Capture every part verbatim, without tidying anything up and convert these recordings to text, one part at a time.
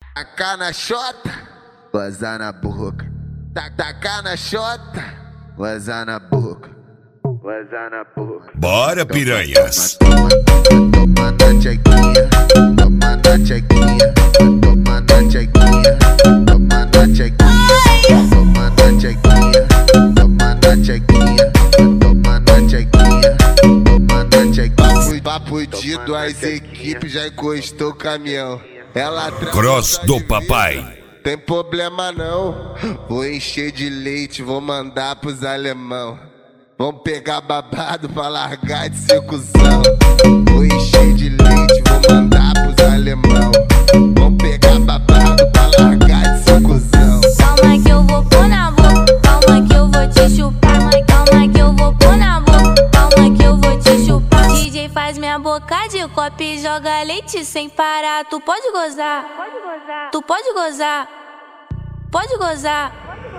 Tacar na xota, gozar na boca. Tacar na xota, gozar na boca. Gozar na boca. Bora, piranhas. Toma, toma, toma na chequinha, toma na chequinha, toma na chequinha, toma na chequinha, toma na chequinha, toma na chequinha, toma na chequinha, toma na chequinha. Papo de duas equipes, já encostou o caminhão. Ela Cross do papai. Tem problema não, vou encher de leite, vou mandar pros alemão. Vão pegar babado pra largar de ser cuzão. Vou encher de leite, vou mandar pros alemão. Vão pegar babado pra largar de ser cuzão. Calma que eu vou pôr na boca, calma que eu vou te chupar. Calma que eu vou pôr na boca, calma que eu vou te chupar. D J faz minha boca de copo e joga leite sem parar. Tu pode gozar, tu pode gozar, pode gozar.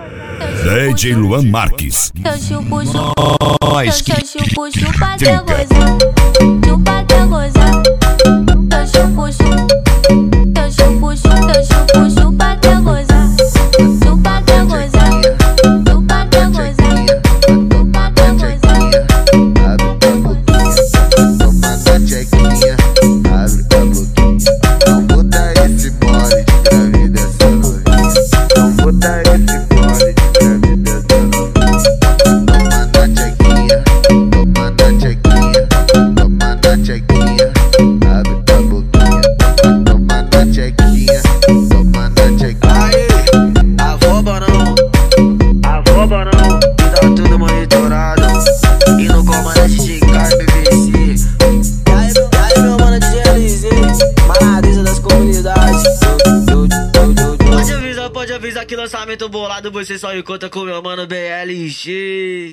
D J Luan Marques. Eu chupo, chupo, Nós eu que chupo, chupa até trinca. gozar, chupa até gozar. Eu chupo, chupo, eu chupo, chupo, eu chupo, chupa até gozar, chupa até gozar, chupa até gozar, chupa até gozar. Abre a boquinha, toma na chequinha, abre a boquinha. Não vou dar esse mole de gravidez essa noite. Não vou dar esse mole de gravidez essa noite. Toma na chequinha, toma na chequinha, toma na chequinha, abre a boquinha. Toma na chequinha, toma na chequinha. Aê, afoba não, afoba não, que tá tudo monitorado. E no comandante de cara B B C. E aí, meu, e aí, meu mano de L Z, maradeza das comunidades. Eu, eu, eu, eu, eu. Pode avisar, pode avisar que lançamento bolado você só encontra com meu mano B L G.